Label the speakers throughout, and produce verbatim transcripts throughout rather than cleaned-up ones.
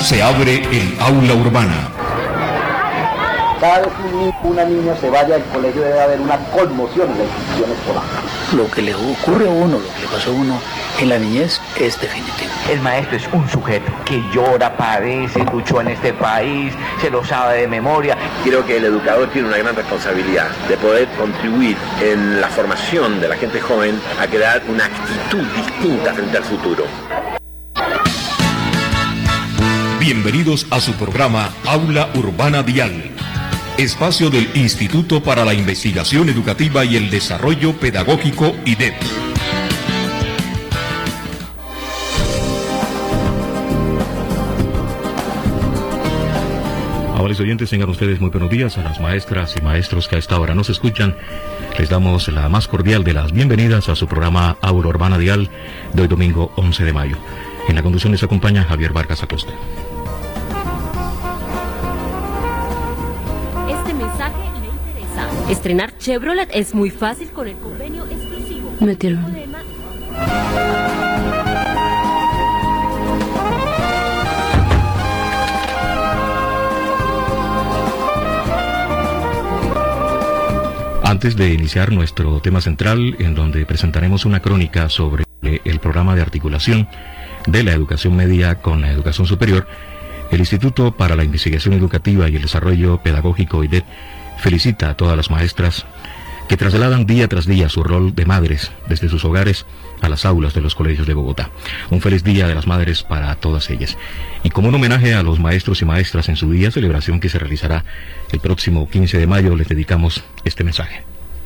Speaker 1: Se abre el aula urbana.
Speaker 2: Cada vez que una niña se vaya del colegio debe haber una conmoción en la institución escolar.
Speaker 3: Lo que le ocurre a uno, lo que le pasó a uno en la niñez es definitivo.
Speaker 4: El maestro es un sujeto que llora, padece, luchó en este país, se lo sabe de memoria.
Speaker 5: Creo que el educador tiene una gran responsabilidad de poder contribuir en la formación de la gente joven a crear una actitud distinta frente al futuro.
Speaker 1: Bienvenidos a su programa Aula Urbana Dial, espacio del Instituto para la Investigación Educativa y el Desarrollo Pedagógico I D E P. Amables oyentes, tengan ustedes muy buenos días. A las maestras y maestros que a esta hora nos escuchan, les damos la más cordial de las bienvenidas a su programa Aula Urbana Dial de hoy domingo once de mayo. En la conducción les acompaña Javier Vargas Acosta.
Speaker 6: Estrenar Chevrolet es muy fácil con el convenio exclusivo.
Speaker 7: Metieron.
Speaker 1: Antes de iniciar nuestro tema central, en donde presentaremos una crónica sobre el programa de articulación de la educación media con la educación superior, el Instituto para la Investigación Educativa y el Desarrollo Pedagógico I D E P felicita a todas las maestras que trasladan día tras día su rol de madres desde sus hogares a las aulas de los colegios de Bogotá. Un feliz Día de las Madres para todas ellas. Y como un homenaje a los maestros y maestras en su día, celebración que se realizará el próximo quince de mayo, les dedicamos este mensaje.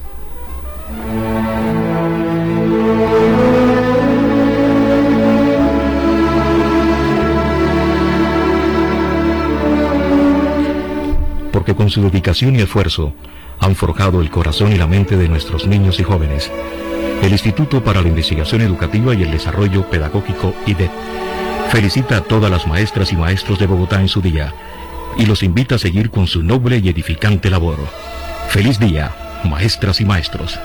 Speaker 1: Porque con su dedicación y esfuerzo han forjado el corazón y la mente de nuestros niños y jóvenes. El Instituto para la Investigación Educativa y el Desarrollo Pedagógico I D E P felicita a todas las maestras y maestros de Bogotá en su día y los invita a seguir con su noble y edificante labor. Feliz día, maestras y maestros.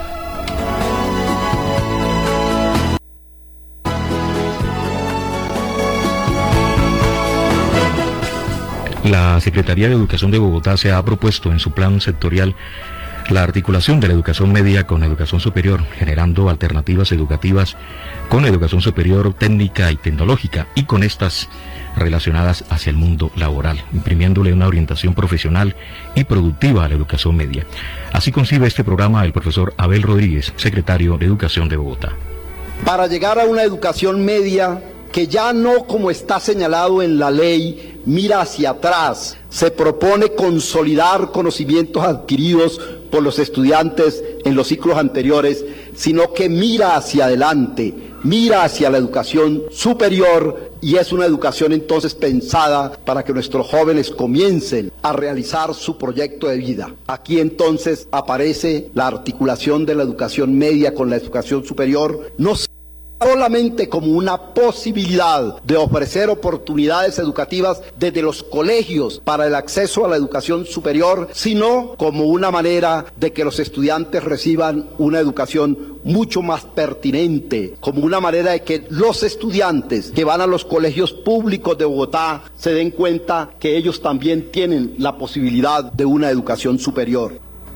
Speaker 1: La Secretaría de Educación de Bogotá se ha propuesto en su plan sectorial la articulación de la educación media con la educación superior, generando alternativas educativas con educación superior técnica y tecnológica y con estas relacionadas hacia el mundo laboral, imprimiéndole una orientación profesional y productiva a la educación media. Así concibe este programa el profesor Abel Rodríguez, secretario de Educación de Bogotá.
Speaker 2: Para llegar a una educación media que ya no, como está señalado en la ley, mira hacia atrás, se propone consolidar conocimientos adquiridos por los estudiantes en los ciclos anteriores, sino que mira hacia adelante, mira hacia la educación superior, y es una educación entonces pensada para que nuestros jóvenes comiencen a realizar su proyecto de vida. Aquí entonces aparece la articulación de la educación media con la educación superior, no solamente como una posibilidad de ofrecer oportunidades educativas desde los colegios para el acceso a la educación superior, sino como una manera de que los estudiantes reciban una educación mucho más pertinente, como una manera de que los estudiantes que van a los colegios públicos de Bogotá se den cuenta que ellos también tienen la posibilidad de una educación superior.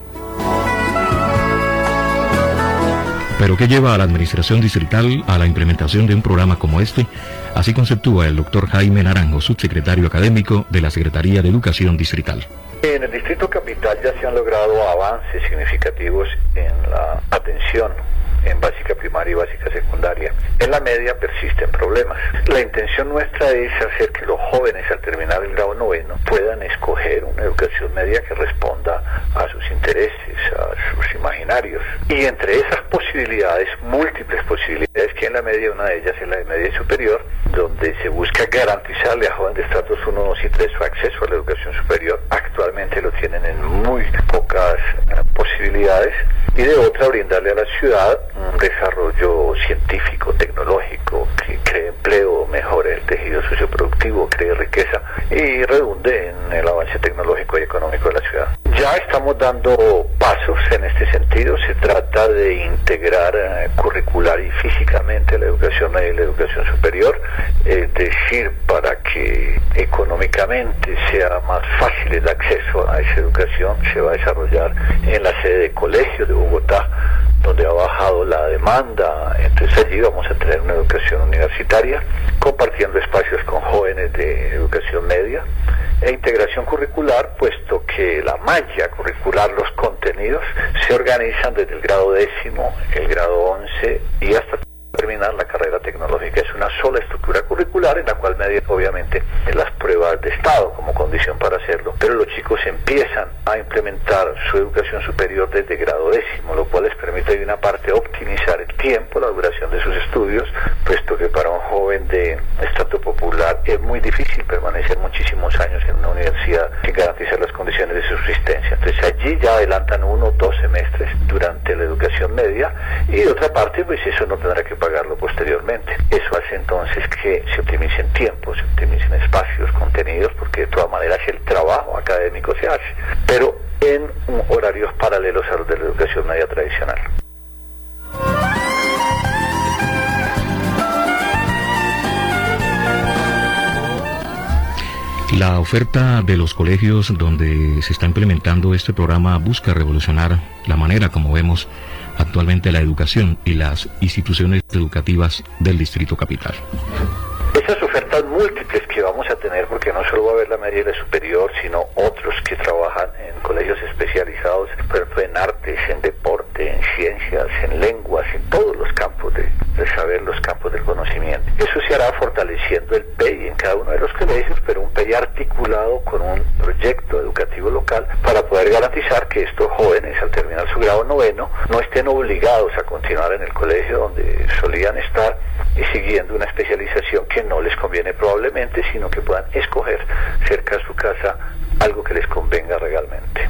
Speaker 1: Pero ¿qué lleva a la Administración Distrital a la implementación de un programa como este? Así conceptúa el doctor Jaime Naranjo, subsecretario académico de la Secretaría de Educación Distrital.
Speaker 8: En el Distrito Capital ya se han logrado avances significativos en la atención en básica primaria y básica secundaria. En la media persisten problemas. La intención nuestra es hacer que los jóvenes al terminar el grado noveno puedan escoger una educación media que responda a sus intereses, a sus imaginarios. Y entre esas posibilidades, múltiples posibilidades que en la media, una de ellas es la de media y superior, donde se busca garantizarle a jóvenes de estratos uno, dos y tres su acceso a la educación superior. Actualmente lo tienen en muy pocas eh, posibilidades. Y de otra, brindarle a la ciudad un desarrollo científico, tecnológico, que cree empleo, mejore el tejido socioproductivo, cree riqueza y redunde en el avance tecnológico y económico de la ciudad. Ya está estamos dando pasos en este sentido. Se trata de integrar eh, curricular y físicamente la educación media y la educación superior, es decir, para que económicamente sea más fácil el acceso a esa educación. Se va a desarrollar en la sede de colegios de Bogotá, donde ha bajado la demanda. Entonces allí vamos a tener una educación universitaria, compartiendo espacios con jóvenes de educación media e integración curricular, puesto que la malla curricular, los contenidos, se organizan desde el grado décimo, el grado once y hasta terminar la carrera tecnológica. Es una sola estructura curricular en la cual media obviamente las pruebas de estado como condición para hacerlo, pero los chicos empiezan a implementar su educación superior desde grado décimo, lo cual les permite de una parte optimizar el tiempo, la duración de sus estudios, puesto que para un joven de estrato popular es muy difícil permanecer muchísimos años en una universidad sin garantizar las condiciones de subsistencia. Entonces allí ya adelantan uno o dos semestres durante la educación media, y de otra parte pues eso no tendrá que pagarlo posteriormente. Eso hace entonces que se optimicen tiempos, se optimicen espacios, contenidos, porque de todas maneras el trabajo académico se hace, pero en horarios paralelos a los de la educación media tradicional.
Speaker 1: La oferta de los colegios donde se está implementando este programa busca revolucionar la manera como vemos actualmente la educación y las instituciones educativas del Distrito Capital.
Speaker 8: Esas ofertas múltiples que vamos a tener, porque no solo va a haber la media y la superior, sino otros que trabajan en colegios especializados, por ejemplo en artes, en deporte, en ciencias, en lenguas, en todos los campos de, de saber, los campos del conocimiento. Eso se hará fortaleciendo el P E I en cada uno de los colegios, pero un P E I articulado con un proyecto educativo local para poder garantizar que estos jóvenes, al terminar su grado noveno, no estén obligados a continuar en el colegio donde solían estar y siguiendo una especialización que no les conviene probablemente, sino que puedan escoger cerca de su casa algo que les convenga realmente.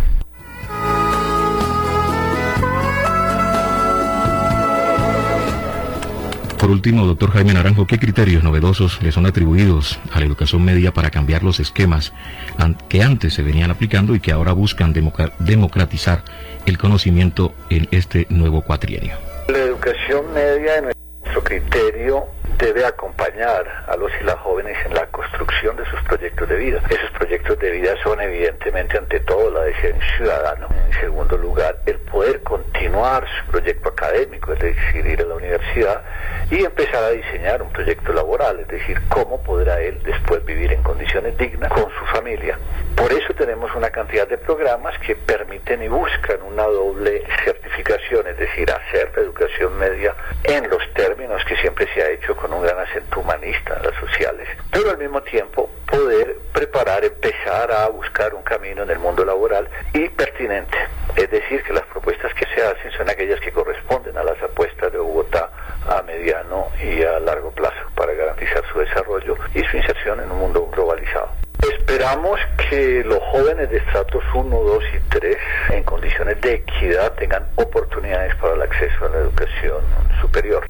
Speaker 1: Por último, doctor Jaime Naranjo, ¿qué criterios novedosos le son atribuidos a la educación media para cambiar los esquemas que antes se venían aplicando y que ahora buscan democratizar el conocimiento en este nuevo cuatrienio?
Speaker 8: La educación media, en nuestro criterio, debe acompañar a los y las jóvenes en la construcción de sus proyectos de vida. Esos proyectos de vida son evidentemente ante todo la de ser ciudadano. En segundo lugar, el poder continuar su proyecto académico, es decir, ir a la universidad y empezar a diseñar un proyecto laboral, es decir, cómo podrá él después vivir en condiciones dignas con su familia. Por eso tenemos una cantidad de programas que permiten y buscan una doble certificación, es decir, hacer la educación media en los términos que siempre se ha hecho con un gran acento humanista en las sociales, pero al mismo tiempo poder preparar, empezar a buscar un camino en el mundo laboral y pertinente, es decir, que las propuestas que se hacen son aquellas que corresponden a las apuestas de Bogotá a mediano y a largo plazo para garantizar su desarrollo y su inserción en un mundo globalizado. Esperamos que los jóvenes de estratos uno, dos y tres en condiciones de equidad tengan oportunidades para el acceso a la educación superior.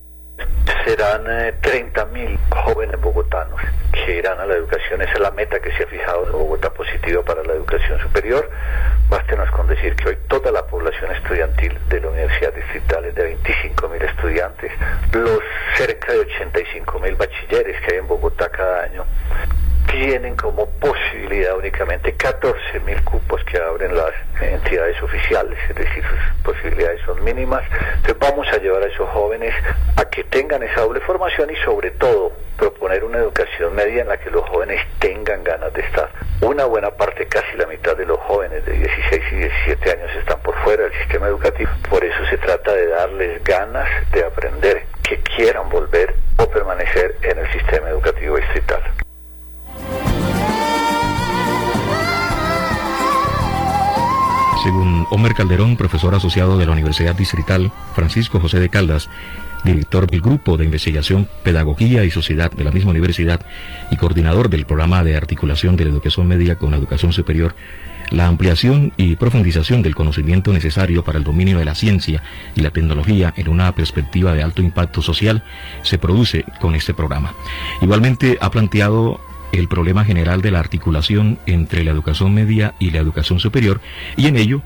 Speaker 8: Serán eh, treinta mil jóvenes bogotanos que irán a la educación. Esa es la meta que se ha fijado en Bogotá Positiva para la educación superior. Bástenos con decir que hoy toda la población estudiantil de la Universidad Distrital es de veinticinco mil estudiantes. Los cerca de ochenta y cinco mil bachilleres que hay en Bogotá cada año tienen como posibilidad únicamente catorce mil cupos que abren las entidades oficiales, es decir, sus posibilidades son mínimas. Entonces vamos a llevar a esos jóvenes a que tengan esa doble formación y sobre todo proponer una educación media en la que los jóvenes tengan ganas de estar. Una buena parte, casi la mitad de los jóvenes de dieciséis y diecisiete años están por fuera del sistema educativo, por eso se trata de darles ganas de aprender, que quieran volver o permanecer en el sistema educativo distrital.
Speaker 1: Según Homer Calderón, profesor asociado de la Universidad Distrital, Francisco José de Caldas, director del Grupo de Investigación, Pedagogía y Sociedad de la misma universidad y coordinador del programa de articulación de la educación media con la educación superior, la ampliación y profundización del conocimiento necesario para el dominio de la ciencia y la tecnología en una perspectiva de alto impacto social se produce con este programa. Igualmente ha planteado el problema general de la articulación entre la educación media y la educación superior, y en ello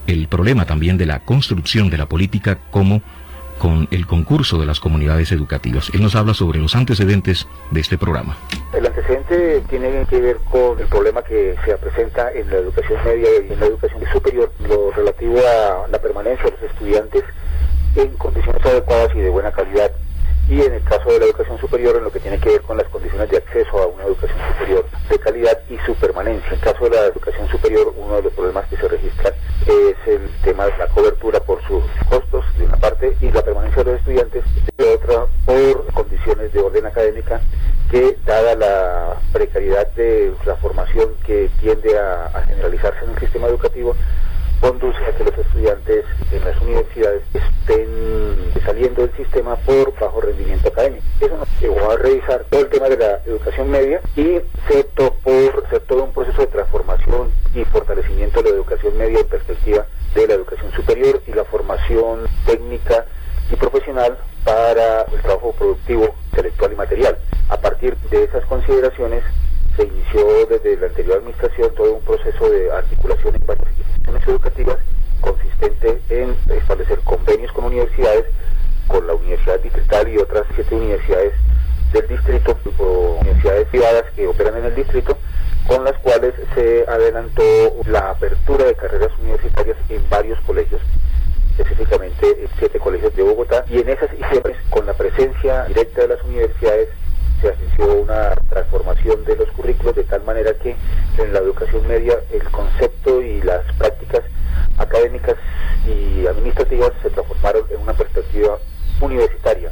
Speaker 1: el problema también de la construcción de la política como con el concurso de las comunidades educativas. Él nos habla sobre los antecedentes de este programa.
Speaker 7: El antecedente tiene que ver con el problema que se presenta en la educación media y en la educación superior, lo relativo a la permanencia de los estudiantes en condiciones adecuadas y de buena calidad, y en el caso de la educación superior en lo que tiene que ver con las condiciones de acceso a una educación superior de calidad y su permanencia. En el caso de la educación superior, uno de los problemas que se registran es el tema de la cobertura por sus costos, de una parte, y la permanencia de los estudiantes, de otra, por condiciones de orden académica que, dada la precariedad de la formación que tiende a, a generalizarse en el sistema educativo, conduce a que los estudiantes en las universidades estén saliendo del sistema por bajo rendimiento académico. Eso nos llevó a revisar todo el tema de la educación media y se optó por hacer todo un proceso de transformación y fortalecimiento de la educación media en perspectiva de la educación superior y la formación técnica y profesional para el trabajo productivo, intelectual y material. A partir de esas consideraciones se inició desde la anterior administración todo un proceso de articulación en varias instituciones educativas consistente en establecer convenios con universidades, con la Universidad Distrital y otras siete universidades del distrito, o universidades privadas que operan en el distrito, con las cuales se adelantó la apertura de carreras universitarias en varios colegios, específicamente en siete colegios de Bogotá, y en esas instituciones, con la presencia directa de las universidades, se asistió una transformación de los currículos de tal manera que en la educación media el concepto y las prácticas académicas y administrativas se transformaron en una perspectiva universitaria.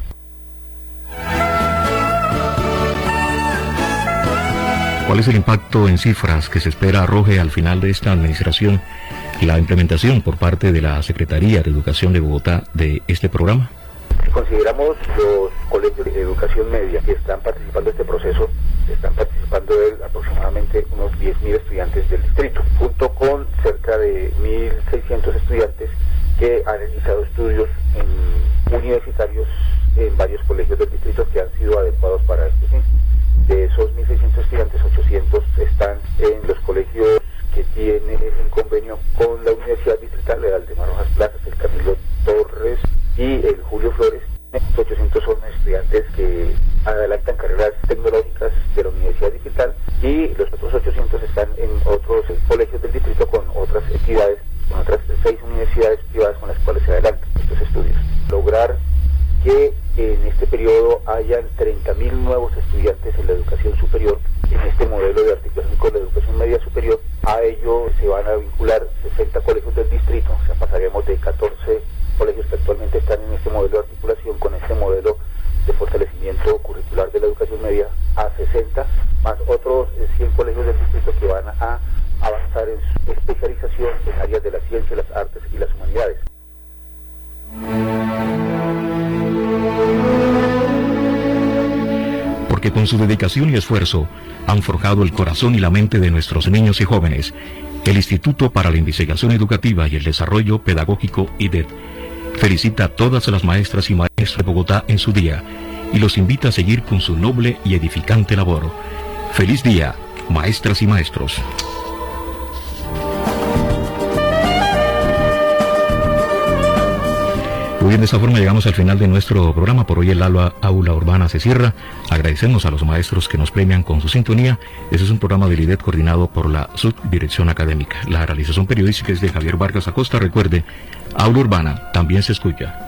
Speaker 1: ¿Cuál es el impacto en cifras que se espera arroje al final de esta administración la implementación por parte de la Secretaría de Educación de Bogotá de este programa?
Speaker 7: Si consideramos los colegios de educación media que están participando en este proceso, están participando de aproximadamente unos diez mil estudiantes del distrito, junto con cerca de mil seiscientos estudiantes que han realizado estudios en universitarios en varios colegios del distrito que han sido adecuados para este fin. De esos mil seiscientos estudiantes, ochocientos están en los colegios que tienen un convenio con la Universidad Distrital, el Aldemar Rojas Plazas, el Camilo Torres y el Julio Flores. Estos ochocientos son estudiantes que adelantan carreras tecnológicas de la Universidad Distrital, y los otros ochocientos están en otros colegios del distrito con otras entidades, con otras seis universidades privadas con las cuales se adelantan estos estudios. Lograr que en este periodo hayan treinta mil nuevos estudiantes en la educación superior, en este modelo de articulación con la educación media superior. A ello se van a vincular sesenta colegios del distrito, o sea, pasaremos de catorce colegios que actualmente están en este modelo de articulación con este modelo de fortalecimiento curricular de la educación media a sesenta, más otros cien colegios del distrito que van a avanzar en su especialización en áreas de la ciencia, las artes y las humanidades.
Speaker 1: Porque con su dedicación y esfuerzo han forjado el corazón y la mente de nuestros niños y jóvenes, el Instituto para la Investigación Educativa y el Desarrollo Pedagógico I D E T felicita a todas las maestras y maestros de Bogotá en su día y los invita a seguir con su noble y edificante labor. ¡Feliz día, maestras y maestros! Muy bien, de esta forma llegamos al final de nuestro programa. Por hoy el aula, aula urbana se cierra. Agradecemos a los maestros que nos premian con su sintonía. Este es un programa del I D E T coordinado por la Subdirección Académica. La realización periodística es de Javier Vargas Acosta. Recuerde, aula urbana también se escucha.